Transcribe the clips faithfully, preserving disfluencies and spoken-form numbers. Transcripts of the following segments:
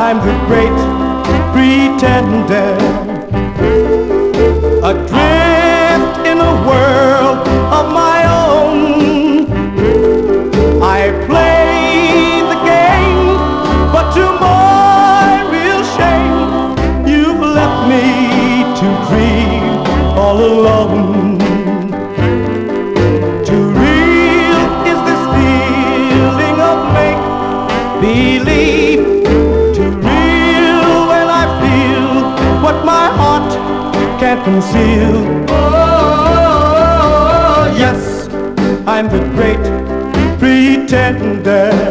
I'm the great pretender, adrift in a world of my own. I play the game, but to my real shame, you've left me to dream all alone. Too real is this feeling of make-believe, too real when I feel what my heart can't conceal. Oh, yes, I'm the great pretender,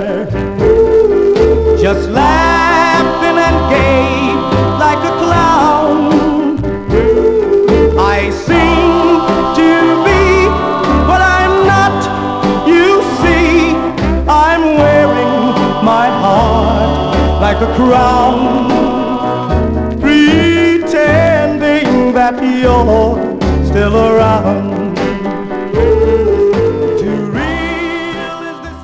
just laughing and gay like a clown. I seem to be what I'm not, you see. I'm wearing my heart like a crown, pretending that you're still around. Too real is this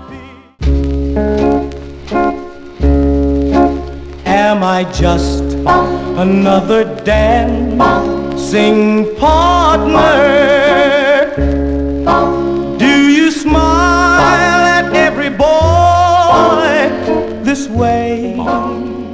feel. Am I just another dancing partner? Do you smile at every boy this way?